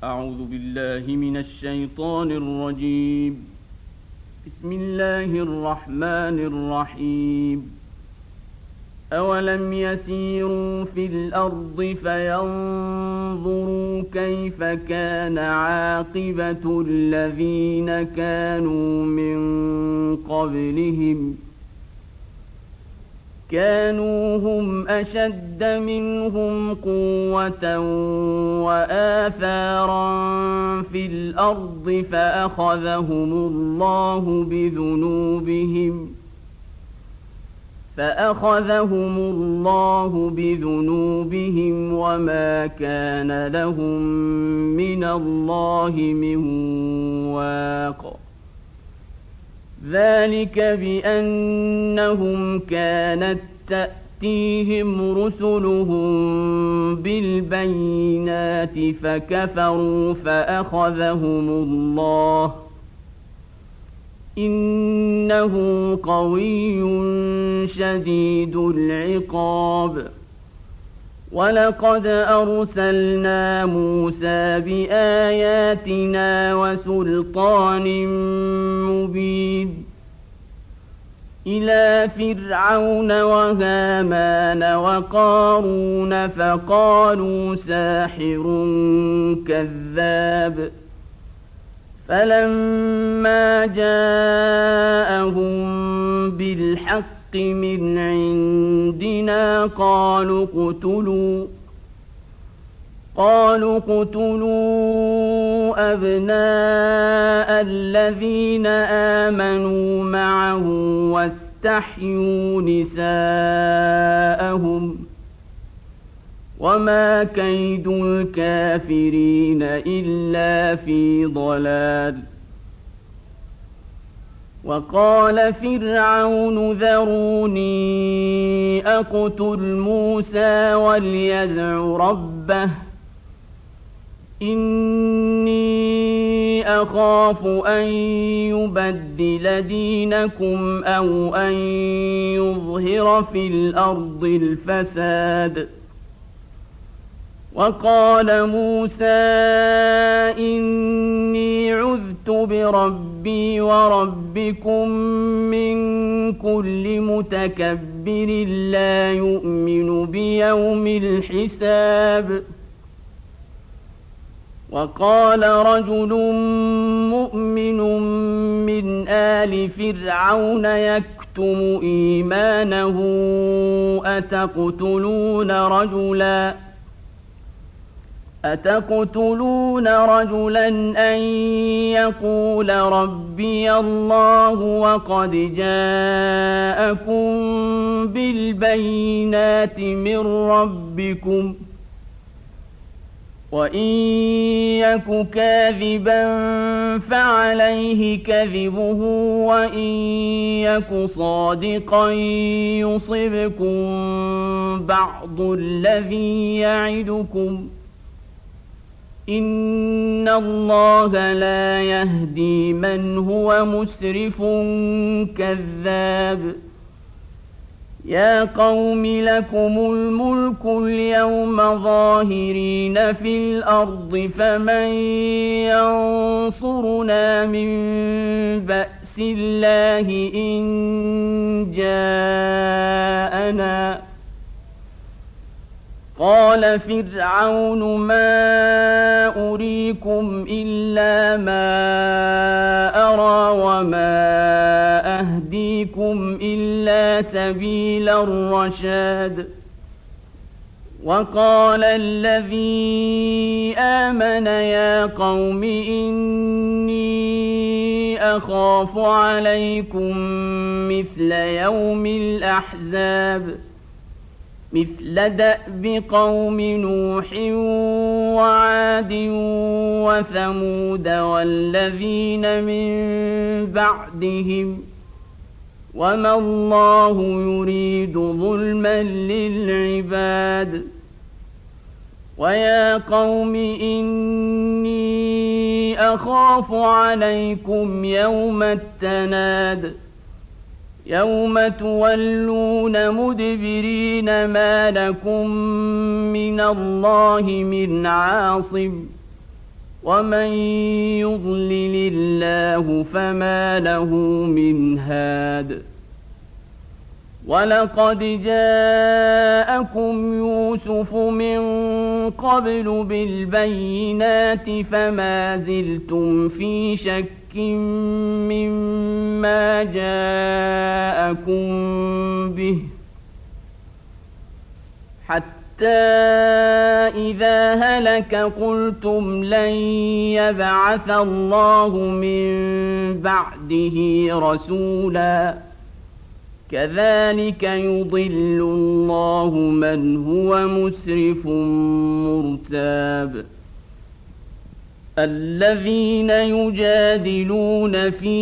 أعوذ بالله من الشيطان الرجيم. بسم الله الرحمن الرحيم. أولم يسيروا في الأرض فينظروا كيف كان عاقبة الذين كانوا من قبلهم كانوا هم أشد منهم قوة وآثارا في الأرض فأخذهم الله بذنوبهم وما كان لهم من الله من واق. ذلك بأنهم كانت تأتيهم رسلهم بالبينات فكفروا فأخذهم الله إنه قوي شديد العقاب. ولقد أرسلنا موسى بآياتنا وسلطان مبين إلى فرعون وهامان وقارون فقالوا ساحر كذاب. فلما جاءهم بالحق من عندنا قالوا اقتلوا أبناء الذين آمنوا معه واستحيوا نساءهم وما كيد الكافرين إلا في ضلال. وقال فرعون ذروني أقتل موسى وليدع ربه إني أخاف أن يبدل دينكم أو أن يظهر في الأرض الفساد. وقال موسى إني عذت بربي وربكم من كل متكبر لا يؤمن بيوم الحساب. وقال رجل مؤمن من آل فرعون يكتم إيمانه أتقتلون رجلا أن يقول ربي الله وقد جاءكم بالبينات من ربكم وإن يك كاذبا فعليه كذبه وإن يك صادقا يصبكم بعض الذي يعدكم إن الله لا يهدي من هو مسرف كذاب. يا قوم لكم الملك اليوم ظاهرين في الأرض فمن ينصرنا من بأس الله إن جاءنا. قال فرعون ما أريكم إلا ما أرى وما أهديكم إلا سبيل الرشاد. وقال الذي آمن يا قوم إني أخاف عليكم مثل يوم الأحزاب مثل دأب قوم نوح وعاد وثمود والذين من بعدهم وما الله يريد ظلما للعباد. ويا قوم إني أخاف عليكم يوم التناد يوم تولون مدبرين ما لكم من الله من عاصم ومن يضلل الله فما له من هاد ولقد جاءكم يوسف من قبل بالبينات فما زلتم في شك مما جاءكم به حتى إذا هلك قلتم لن يبعث الله من بعده رسولا كذلك يضل الله من هو مسرف مرتاب الذين يجادلون في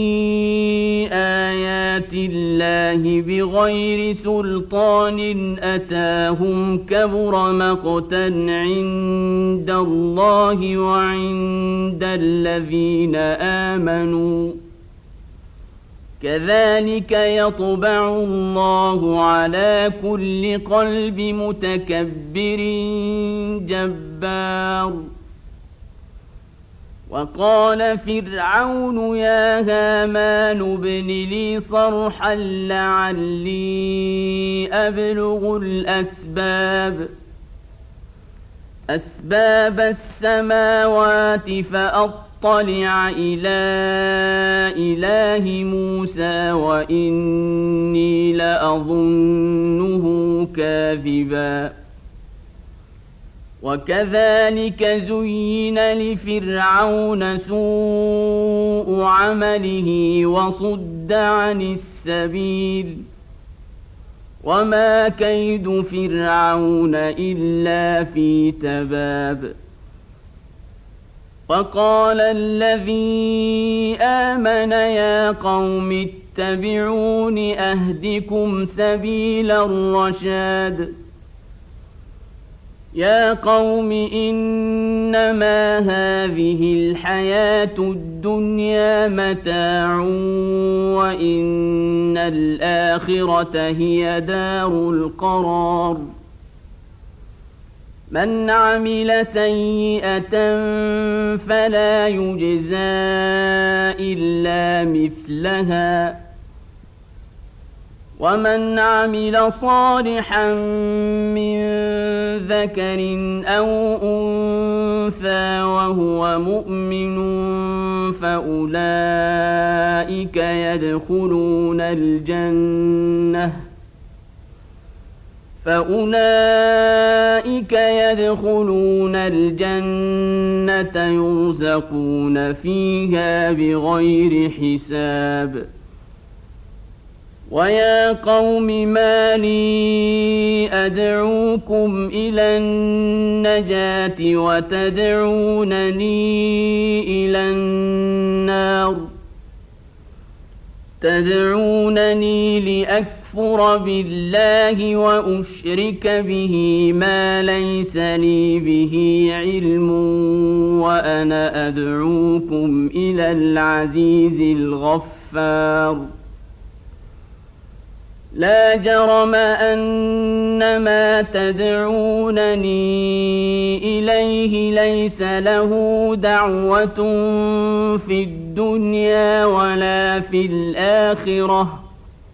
آيات الله بغير سلطان أتاهم كبر مقتا عند الله وعند الذين آمنوا كذلك يطبع الله على كل قلب متكبر جبار وقال فرعون يا هامان ابن لي صرحا لعلي أبلغ أسباب السماوات فأطلع إلى إله موسى وإني لأظنه كاذبا وكذلك زين لفرعون سوء عمله وصد عن السبيل وما كيد فرعون إلا في تباب وقال الذي آمن يا قوم اتبعون أهدكم سبيل الرشاد يا قوم إنما هذه الحياة الدنيا متاع وإن الآخرة هي دار القرار من عمل سيئة فلا يجزى إلا مثلها ومن عمل صالحا من ذكر أو أنثى وهو مؤمن فأولئك يدخلون الجنة يرزقون فيها بغير حساب ويا قوم ما لي أدعوكم إلى النجاة وتدعونني إلى النار تدعونني لأكفر بالله وأشرك به ما ليس لي به علم وأنا أدعوكم إلى العزيز الغفار لا جرم أن ما تدعونني إليه ليس له دعوة في الدنيا ولا في الآخرة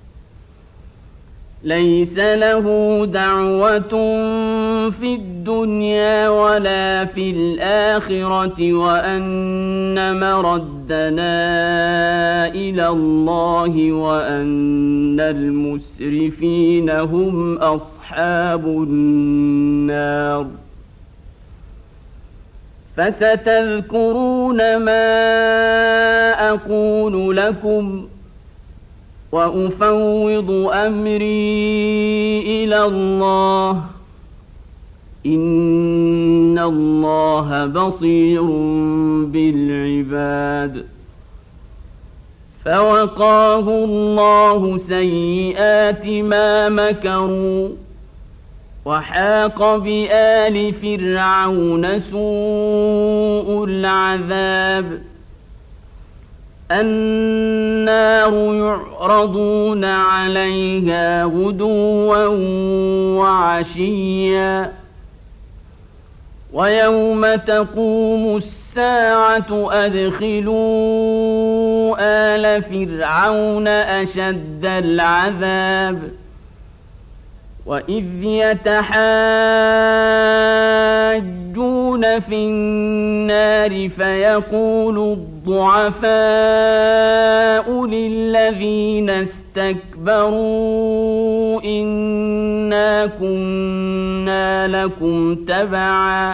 وأن مردنا إلى الله وأن المسرفين هم أصحاب النار فستذكرون ما أقول لكم وأفوض أمري إلى الله إن الله بصير بالعباد فوقاه الله سيئات ما مكروا وحاق بآل فرعون سوء العذاب النار يعرضون عليها غدوا وعشيا ويوم تقوم الساعة الساعة أدخلوا آل فرعون أشد العذاب وإذ يتحاجون في النار فيقول الضعفاء للذين استكبروا إنا كنا لكم تبعا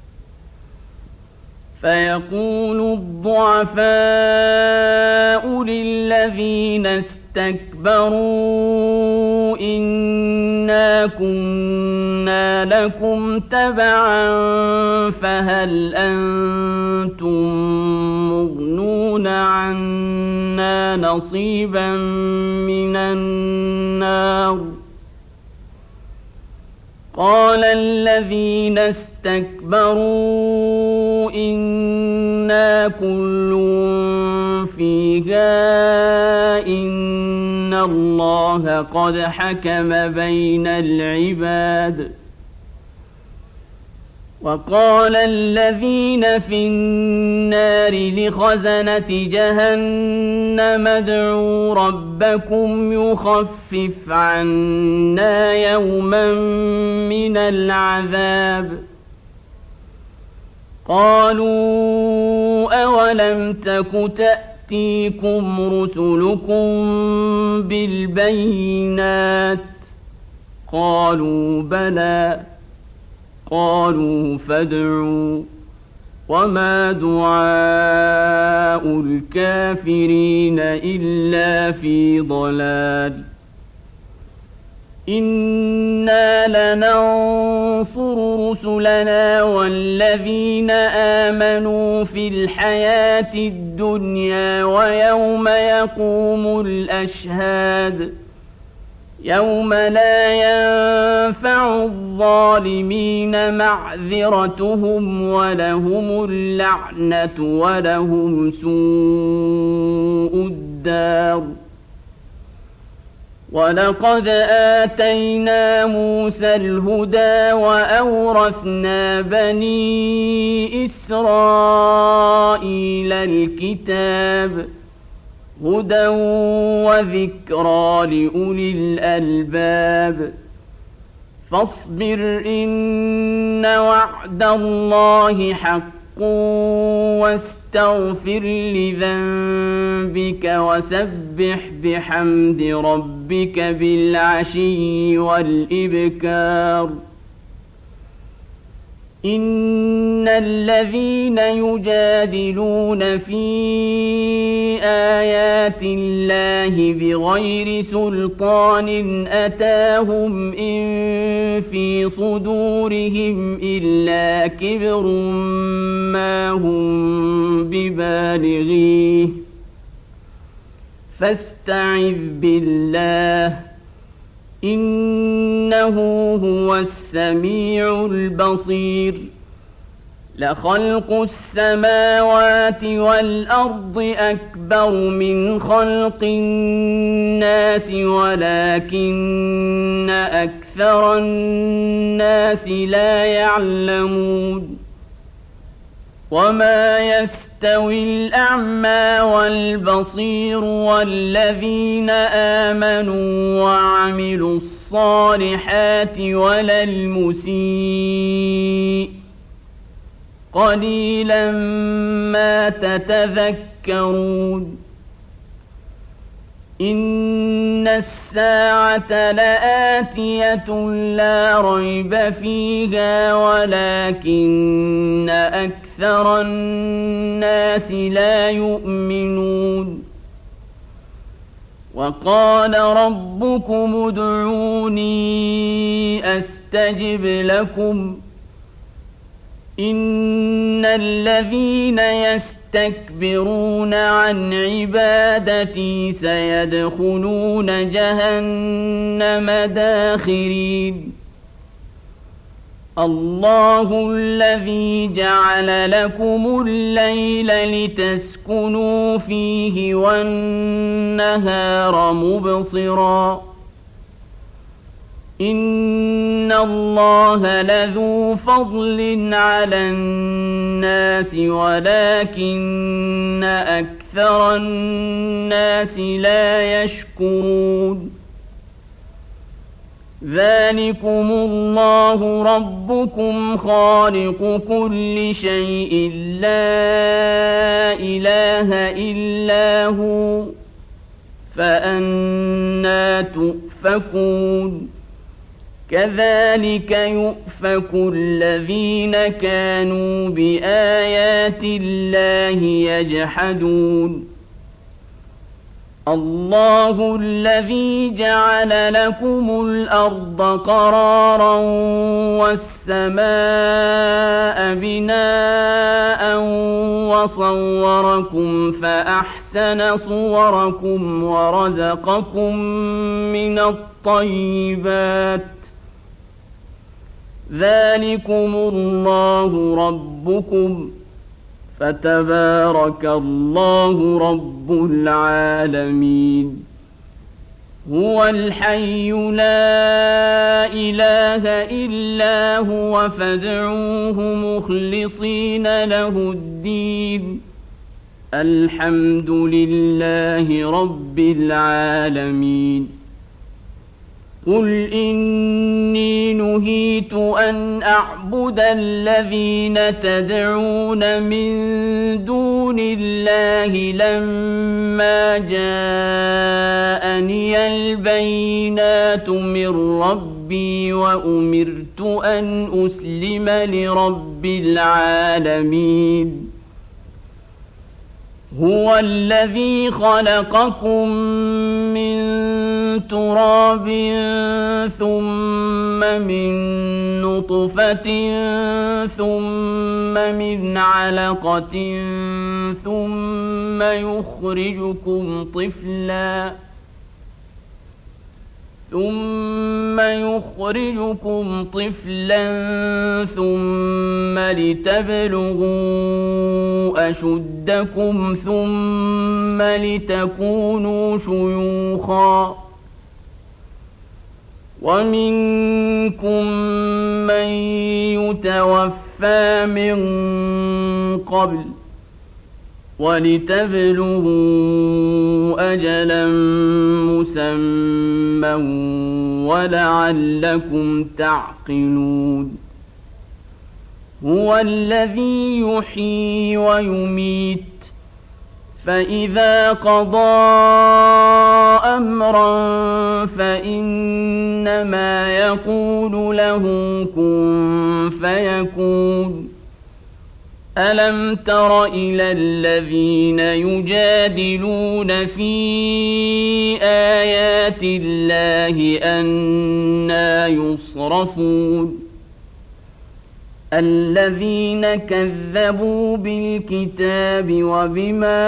إنا كنا لكم تبعا فهل أنتم مغنون عنا نصيبا من النار قال الذين استكبروا إنا كل فيها إن الله قد حكم بين العباد وقال الذين في النار لخزنة جهنم ادعوا ربكم يخفف عنا يوما من العذاب قالوا أولم تك تأتيكم رسلكم بالبينات قالوا بلى قالوا فادعوا وما دعاء الكافرين إلا في ضلال إنا لننصر رسلنا والذين آمنوا في الحياة الدنيا ويوم يقوم الأشهاد يوم لا ينفع الظالمين معذرتهم ولهم اللعنة ولهم سوء الدار ولقد آتينا موسى الهدى وأورثنا بني إسرائيل الكتاب هدى وذكرى لأولي الألباب فاصبر إن وعد الله حق واستغفر لذنبك وسبح بحمد ربك بالعشي والإبكار إن الذين يجادلون في آيات الله بغير سلطان أتاهم إن في صدورهم إلا كبر ما هم ببالغيه فاستعذ بالله إنه هو السميع البصير لخلق السماوات والأرض أكبر من خلق الناس ولكن أكثر الناس لا يعلمون وما يستوي الأعمى والبصير والذين آمنوا وعملوا الصالحات ولا المسيء قليلا ما تتذكرون إن الساعة لآتية لا ريب فيها ولكن أكثر الناس لا يؤمنون وقال ربكم ادعوني أستجب لكم إن الذين يستكبرون عن عبادتي سيدخلون جهنم داخرين الله الذي جعل لكم الليل لتسكنوا فيه والنهار مبصرا إن الله لذو فضل على الناس ولكن أكثر الناس لا يشكرون ذلكم الله ربكم خالق كل شيء لا إله إلا هو فأنى تؤفكون كذلك يؤفك الذين كانوا بآيات الله يجحدون الله الذي جعل لكم الأرض قرارا والسماء بناء وصوركم فأحسن صوركم ورزقكم من الطيبات ذلكم الله ربكم فتبارك الله رب العالمين هو الحي لا إله إلا هو فادعوه مخلصين له الدين الحمد لله رب العالمين قل إني نهيت أن أعبد الذين تدعون من دون الله لما جاءني البينات من ربي وأمرت أن أسلم لرب العالمين هو الذي خلقكم من تراب ثم من نطفة ثم من علقة ثم يخرجكم طفلا ثم لتبلغوا أشدكم ثم لتكونوا شيوخا ومنكم من يتوفى من قبل ولتبلغوا أجلا مسمى ولعلكم تعقلون هو الذي يحيي ويميت فإذا قضى أمرا فإنما يقول له كن فيكون ألم تر إلى الذين يجادلون في آيات الله أنى يصرفون الذين كذبوا بالكتاب وبما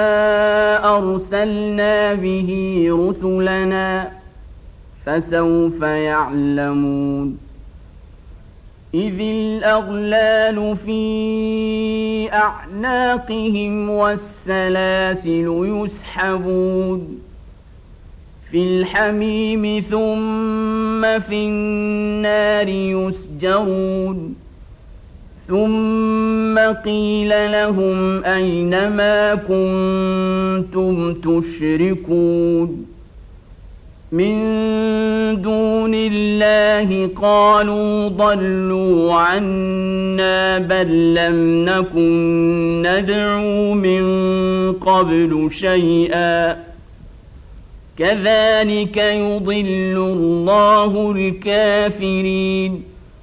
أرسلنا به رسلنا فسوف يعلمون إذ الأغلال في أعناقهم والسلاسل يسحبون في الحميم ثم في النار يسجرون ثم قيل لهم أين ما كنتم تشركون من دون الله قالوا ضلوا عنا بل لم نكن ندعو من قبل شيئا كذلك يضل الله الكافرين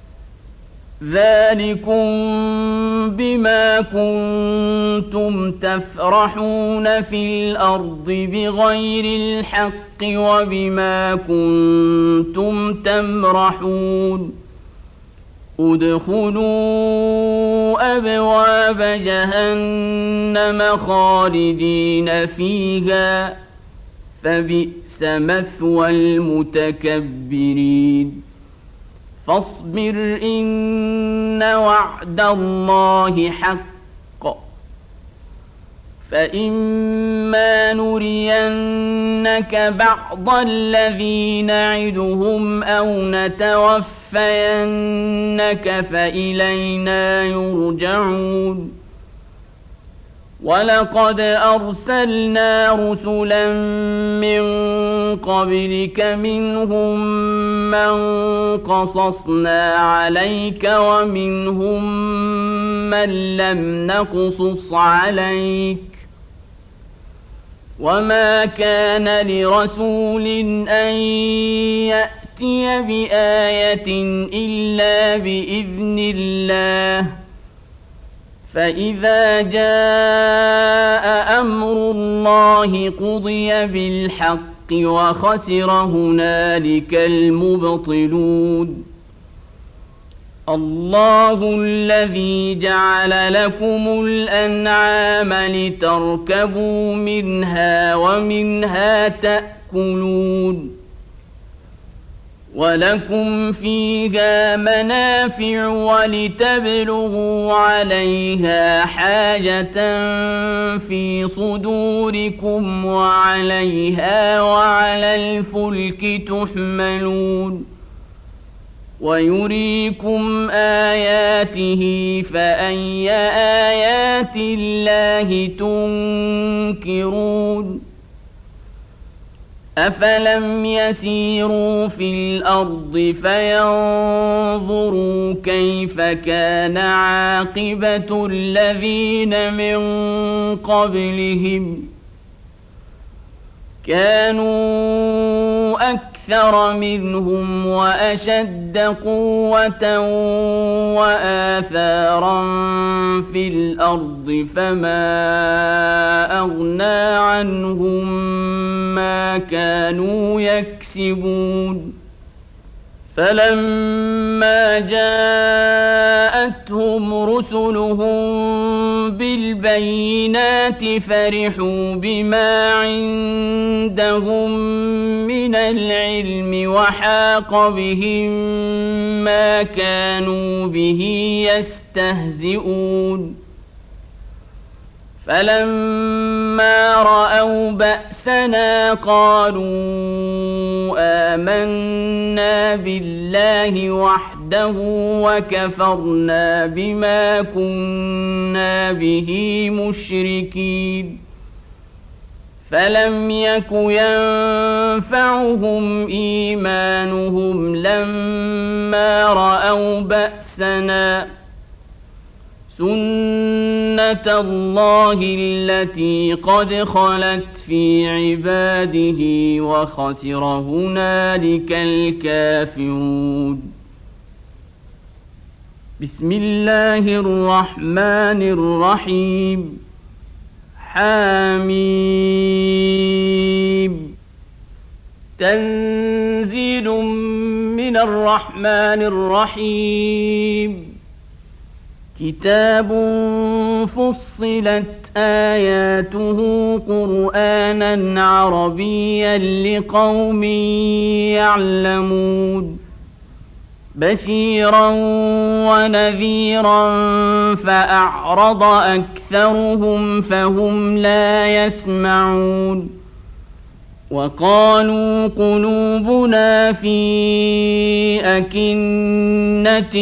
ذلكم بما كنتم تفرحون في الأرض بغير الحق وبما كنتم تمرحون ادخلوا أبواب جهنم خالدين فيها فبئس مثوى المتكبرين فاصبر إن وعد الله حق فإما نرينك بعض الذي نعدهم أو نتوفينك فإلينا يرجعون ولقد أرسلنا رسلا من قبلك منهم من قصصنا عليك ومنهم من لم نقصص عليك وما كان لرسول أن يأتي بآية إلا بإذن الله فإذا جاء أمر الله قضي بالحق وخسر هنالك المبطلون الله الذي جعل لكم الأنعام لتركبوا منها ومنها تأكلون ولكم فيها منافع ولتبلغوا عليها حاجة في صدوركم وعليها وعلى الفلك تحملون ويريكم آياته فأي آيات الله تنكرون أفلم يسيروا في الأرض فينظروا كيف كان عاقبة الذين من قبلهم كانوا أكثر منهم وأشد قوة وآثارا في الأرض فما أغنى عنهم ما كانوا يكسبون فلما جاءتهم رسلهم بالبينات فرحوا بما عندهم من العلم وحاق بهم ما كانوا به يستهزئون فلما رأوا بأسنا قالوا آمنا بالله وحده وكفرنا بما كنا به مشركين فلم يك ينفعهم إيمانهم لما رأوا بأسنا سنة الله التي قد خلت في عباده وخسر هنالك الكافرون بسم الله الرحمن الرحيم حميم تنزيل من الرحمن الرحيم كتاب فصلت آياته قرآنا عربيا لقوم يعلمون بشيرا ونذيرا فأعرض أكثرهم فهم لا يسمعون وقالوا قلوبنا في أكنة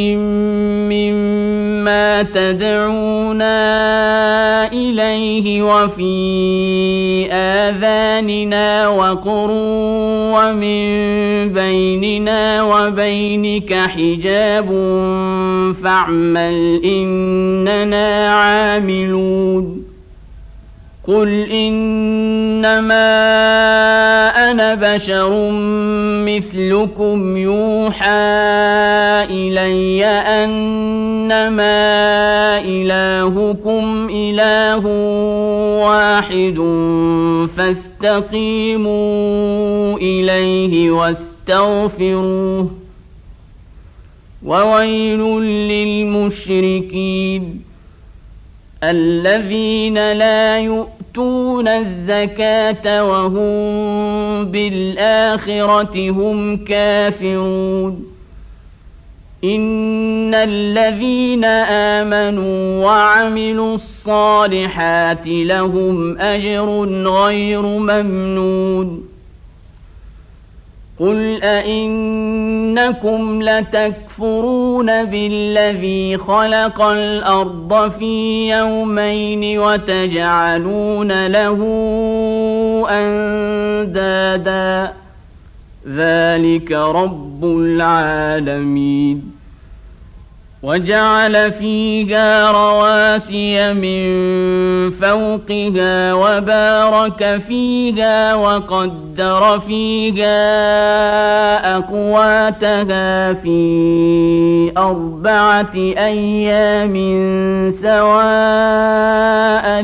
مما تدعونا إليه وفي آذاننا وقر ومن بيننا وبينك حجاب فاعمل إننا عاملون قل إنما أنا بشر مثلكم يوحى إلي أنما إلهكم إله واحد فاستقيموا إليه واستغفروه وويل للمشركين الذين لا يؤتون الزكاة وهم بالآخرة هم كافرون إن الذين آمنوا وعملوا الصالحات لهم أجر غير ممنون قل أئنكم لتكفرون بالذي خلق الأرض في يومين وتجعلون له أندادا ذلك رب العالمين وجعل فيها رواسي من فوقها وبارك فيها وقدر فيها أقواتها في 4 أيام سواء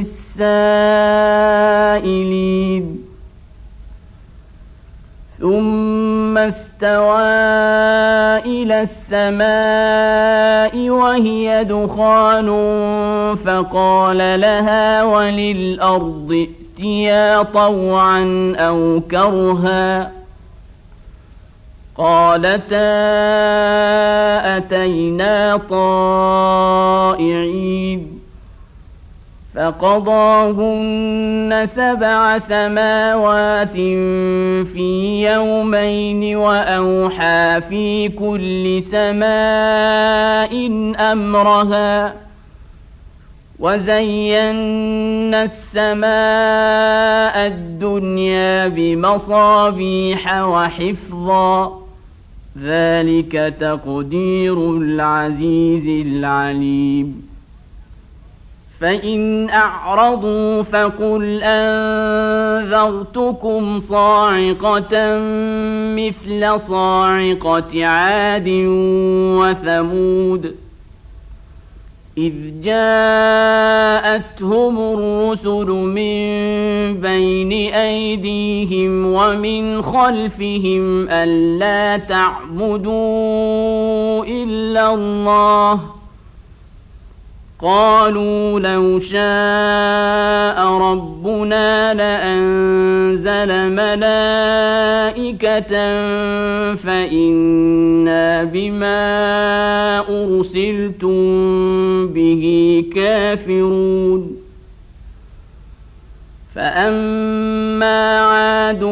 للسائلين ثم استوى إلى السماء وهي دخان فقال لها وللأرض ائتيا طوعا أو كرها قالتا أتينا طائعين فقضاهن 7 سماوات في يومين وأوحى في كل سماء أمرها وزينا السماء الدنيا بمصابيح وحفظا ذلك تقدير العزيز العليم فإن أعرضوا فقل أنذرتكم صاعقة مثل صاعقة عاد وثمود إذ جاءتهم الرسل من بين أيديهم ومن خلفهم ألا تعبدوا إلا الله قالوا لو شاء ربنا لأنزل ملائكة فإنا بما أرسلتم به كافرون فأما عاد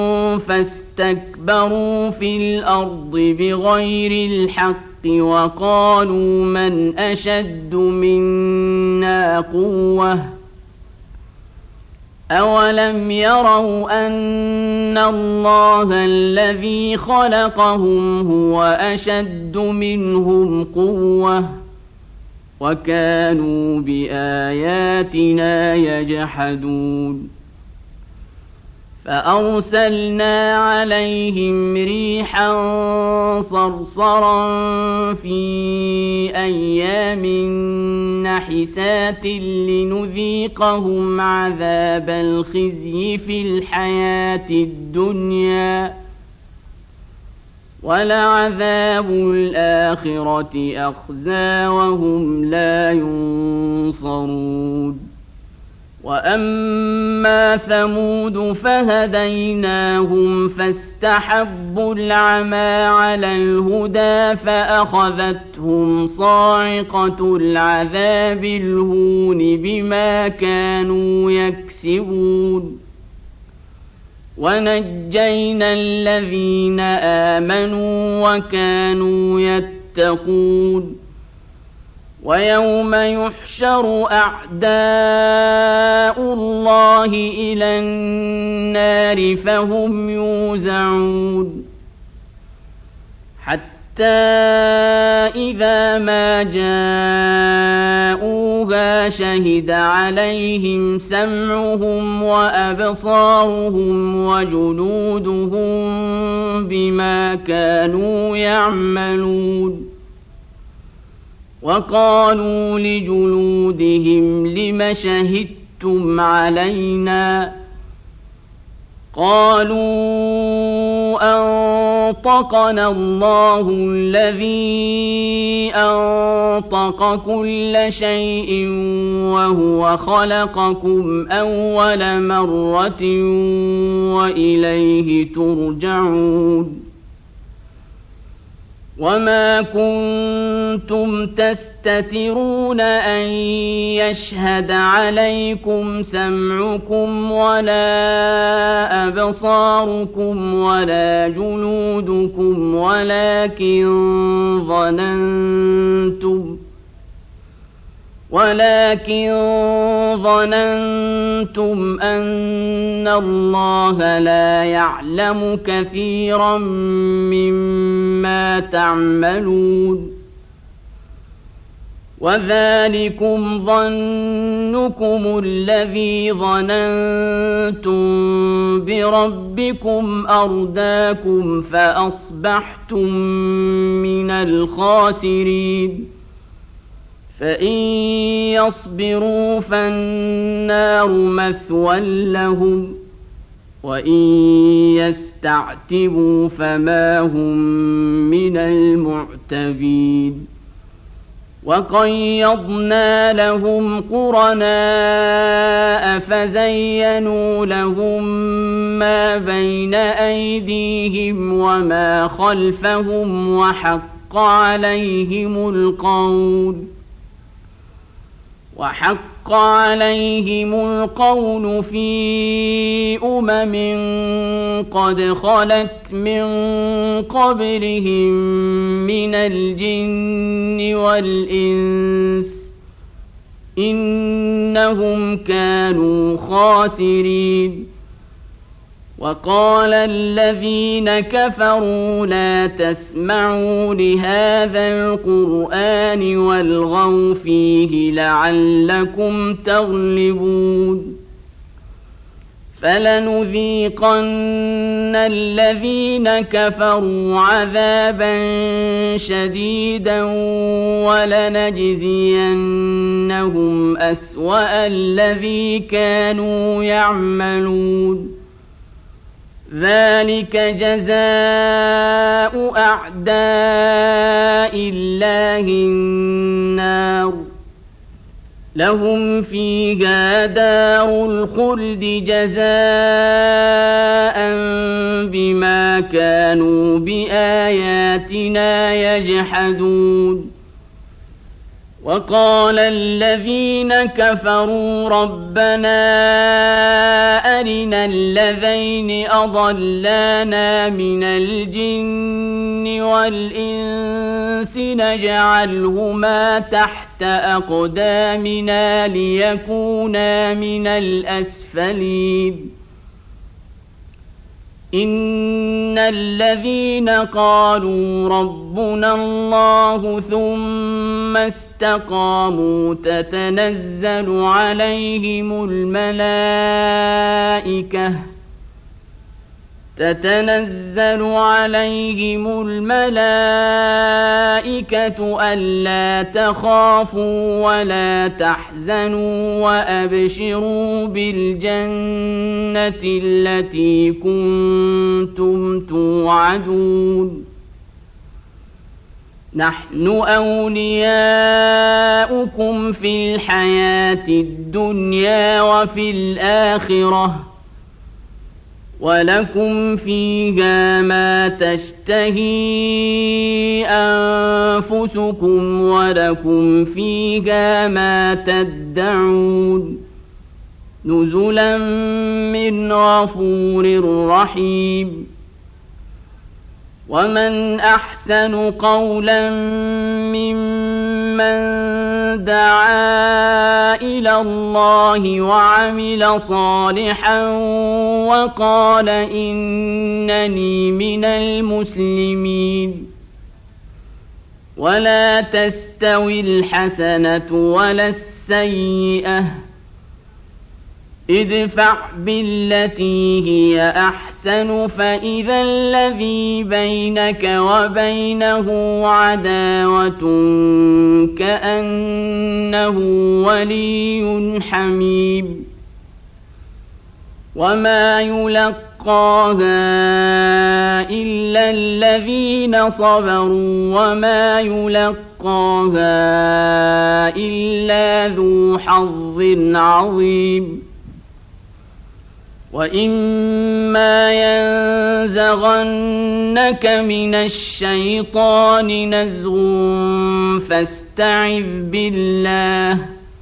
فاستكبروا في الأرض بغير الحق وقالوا من أشد منا قوة أولم يروا أن الله الذي خلقهم هو أشد منهم قوة وكانوا بآياتنا يجحدون فأرسلنا عليهم ريحا صرصرا في أيام نحسات لنذيقهم عذاب الخزي في الحياة الدنيا ولعذاب الآخرة أخزى وهم لا ينصرون وأما ثمود فهديناهم فاستحبوا العمى على الهدى فأخذتهم صاعقة العذاب الهون بما كانوا يكسبون ونجينا الذين آمنوا وكانوا يتقون ويوم يحشر أعداء الله إلى النار فهم يوزعون حتى إذا ما جاءوها شهد عليهم سمعهم وأبصارهم وجلودهم بما كانوا يعملون وقالوا لجلودهم لم شهدتم علينا قالوا أنطقنا الله الذي أنطق كل شيء وهو خلقكم أول مرة وإليه ترجعون وما كنتم تستترون أن يشهد عليكم سمعكم ولا أبصاركم ولا جلودكم ولكن ظننتم أن الله لا يعلم كثيرا مما تعملون وذلكم ظنكم الذي ظننتم بربكم أرداكم فأصبحتم من الخاسرين فإن يصبروا فالنار مثوى لهم وإن يستعتبوا فما هم من المعتبين وقيضنا لهم قرناء فزينوا لهم ما بين أيديهم وما خلفهم وحق عليهم القول في قد خلت من قبلهم من الجن والإنس إنهم كانوا خاسرين وقال الذين كفروا لا تسمعوا لهذا القرآن والغوا فيه لعلكم تغلبون فلنذيقن الذين كفروا عذابا شديدا ولنجزينهم أسوأ الذي كانوا يعملون ذلك جزاء أعداء الله النار لهم فيها دار الخلد جزاء بما كانوا بآياتنا يجحدون وقال الذين كفروا ربنا أرنا الذين أضلانا من الجن والإنس نجعلهما تحت أقدامنا ليكونا من الأسفلين إن الذين قالوا ربنا الله ثم استقاموا تتنزل عليهم الملائكة ألا تخافوا ولا تحزنوا وأبشروا بالجنة التي كنتم توعدون نحن أولياؤكم في الحياة الدنيا وفي الآخرة ولكم فيها ما تشتهي أنفسكم ولكم فيها ما تدعون نزلا من غفور رحيم ومن أحسن قولا ممن دعا إلى الله وعمل صالحا وقال إنني من المسلمين ولا تستوي الحسنة ولا السيئة ادفع بالتي هي أحسن فإذا الذي بينك وبينه عداوة كأنه ولي حميم وما يلقاها إلا الذين صبروا وما يلقاها إلا ذو حظ عظيم وإما ينزغنك من الشيطان نزغ فاستعذ بالله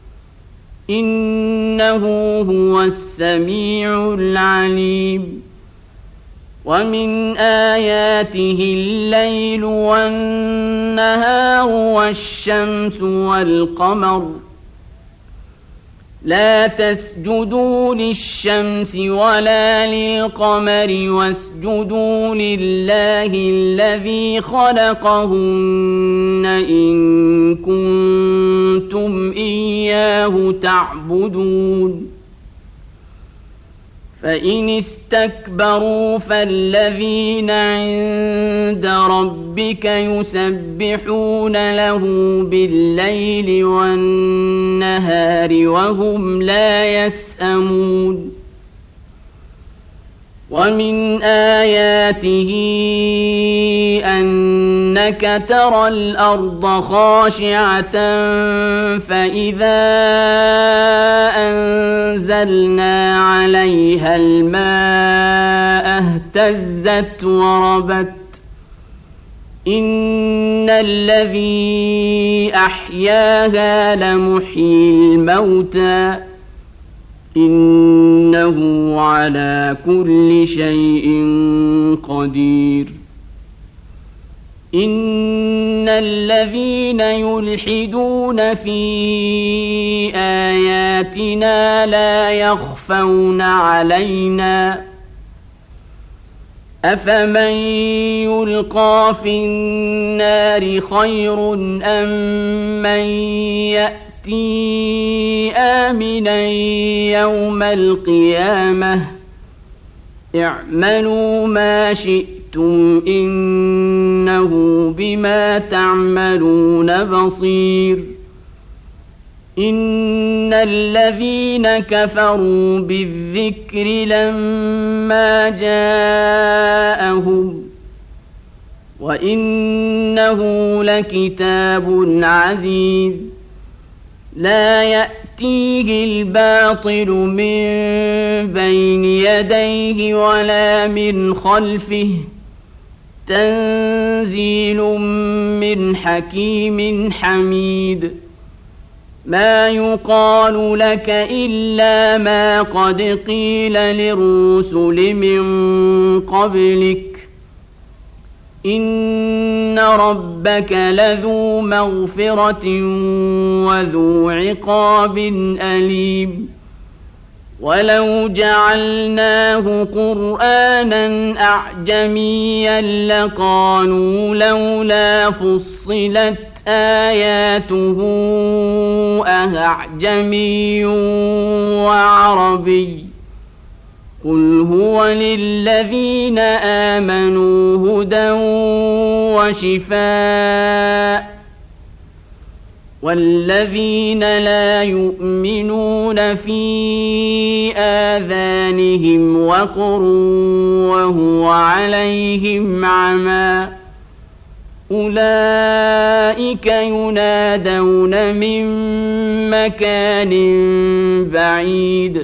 إنه هو السميع العليم ومن آياته الليل والنهار والشمس والقمر لا تسجدوا للشمس ولا للقمر واسجدوا لله الذي خلقهن إن كنتم إياه تعبدون فإن استكبروا فالذين عند ربك يسبحون له بالليل والنهار وهم لا يسأمون ومن آياته أنك ترى الأرض خاشعة فإذا أنزلنا عليها الماء اهتزت وربت إن الذي أحياها لمحيي الموتى إنه على كل شيء قدير إن الذين يلحدون في آياتنا لا يخفون علينا أفمن يلقى في النار خير أم من يأتي آمنا يوم القيامة اعملوا ما شئتم إنه بما تعملون بصير إن الذين كفروا بالذكر لما جاءهم وإنه لكتاب عزيز لا يأتيه الباطل من بين يديه ولا من خلفه تنزيل من حكيم حميد ما يقال لك إلا ما قد قيل للرسل من قبلك إن ربك لذو مغفرة وذو عقاب أليم ولو جعلناه قرآنا أعجميا لقالوا لولا فصلت آياته أعجمي وعربي قل هو للذين آمنوا هدى وشفاء والذين لا يؤمنون في آذانهم وقر وهو عليهم عمى أولئك ينادون من مكان بعيد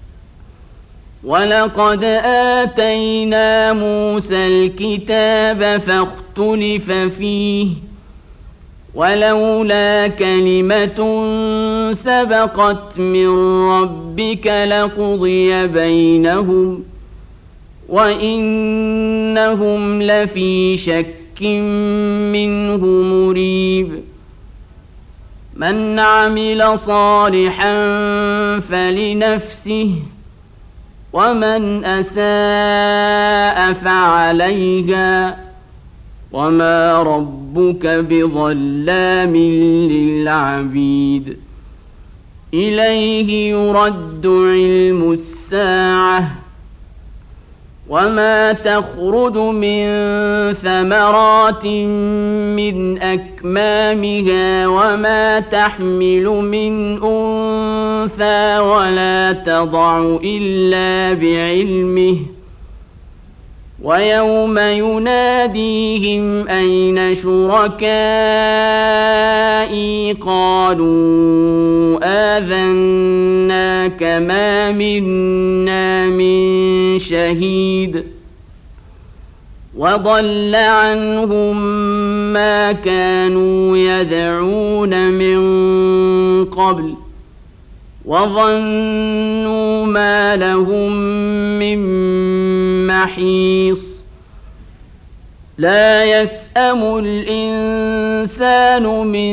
ولقد آتينا موسى الكتاب فاختلف فيه ولولا كلمة سبقت من ربك لقضي بينهم وإنهم لفي شك منه مريب من عمل صالحا فلنفسه ومن أساء فعليها وما ربك بظلام للعبيد إليه يرد علم الساعة وما تخرج من ثمرات من أكمامها وما تحمل من أنثى ولا تضع إلا بعلمه ويوم يناديهم أين شركائي قالوا آذناك ما منا من شهيد وضل عنهم ما كانوا يدعون من قبل وظنوا ما لهم من محيص لا يسأم الإنسان من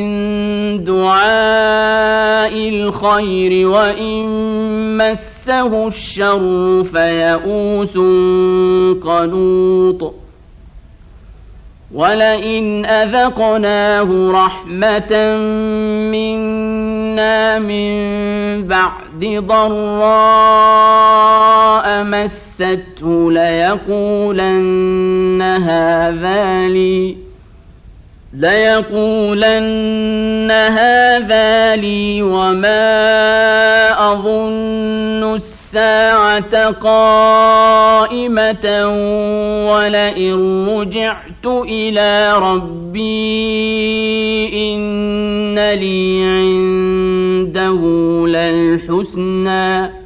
دعاء الخير وإن مسه الشر فيئوس قنوط ولئن أذقناه رحمة منا من بعد ضراء مسته ليقولن هذا لي وما أظن الساعة قائمة ولئن رجعت إلى ربي إن لي عنده للحسنى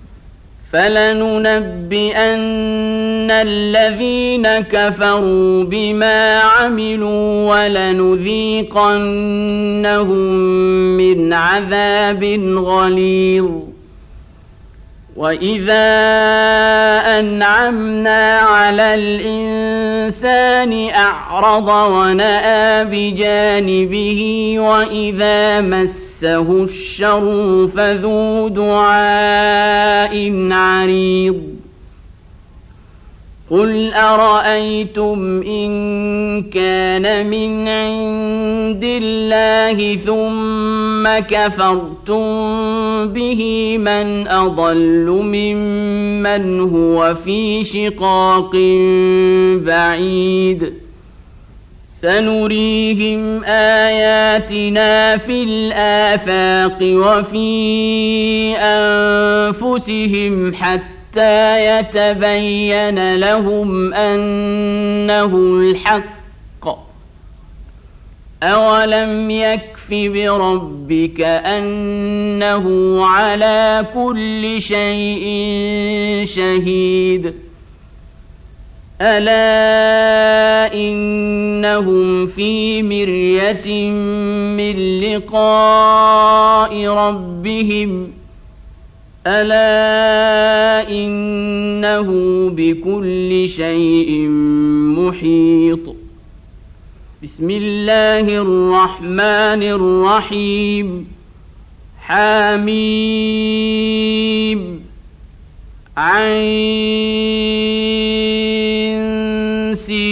فلننبئن الذين كفروا بما عملوا ولنذيقنهم من عذاب غليظ وإذا أنعمنا على الإنسان أعرض ونأى بجانبه وإذا مسه الشر فذو دعاء عريض قل أرأيتم إن كان من عند الله ثم كفرتم به من أضل ممن هو في شقاق بعيد سنريهم آياتنا في الآفاق وفي أنفسهم حتى يتبين لهم أنه الحق أولم يكف بربك أنه على كل شيء شهيد ألا إنهم في مرية من لقاء ربهم ألا إنه بكل شيء محيط بسم الله الرحمن الرحيم حميم عين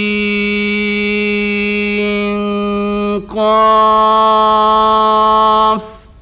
سين قاف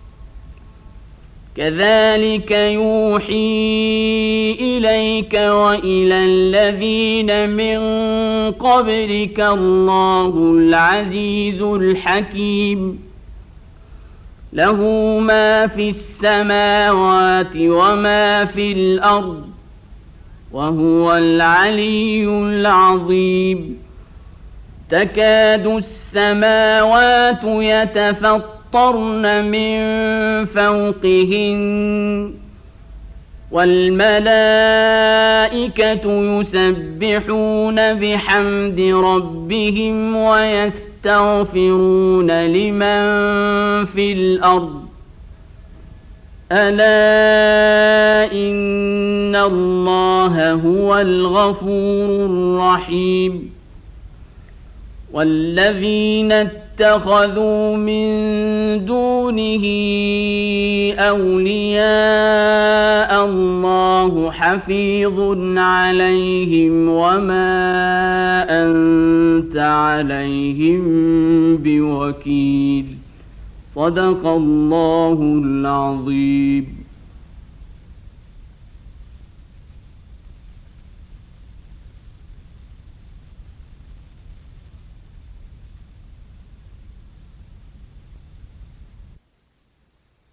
كذلك يوحي إليك وإلى الذين من قبلك الله العزيز الحكيم له ما في السماوات وما في الأرض وهو العلي العظيم تكاد السماوات يتفطرن من فوقهن والملائكة يسبحون بحمد ربهم ويستغفرون لمن في الأرض ألا إن الله هو الغفور الرحيم والذين اتخذوا من دونه أولياء الله حفيظ عليهم وما أنت عليهم بوكيل صدق الله العظيم.